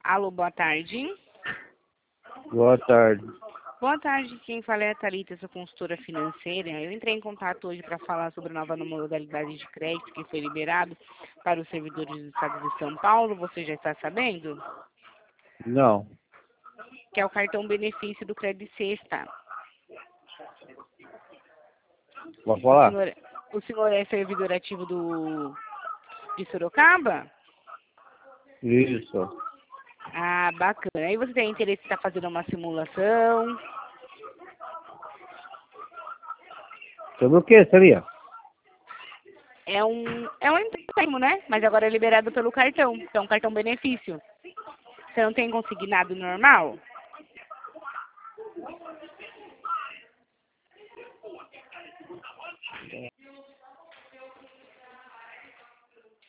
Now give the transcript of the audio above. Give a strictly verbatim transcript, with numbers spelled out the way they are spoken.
Alô, boa tarde. Boa tarde. Boa tarde, quem fala é a Thalita, sou consultora financeira. Eu entrei em contato hoje para falar sobre a nova modalidade de crédito que foi liberado para os servidores do estado de São Paulo. Você já está sabendo? Não. Que é o cartão benefício do Crédito Sexta. Pode O falar? senhor, o senhor é servidor ativo do, de Sorocaba? Isso. Ah, bacana. Aí você tem interesse em estar fazendo uma simulação? Sobre o que seria? É um, é um empréstimo, né? Mas agora é liberado pelo cartão. Então, cartão benefício. Você não tem consignado normal?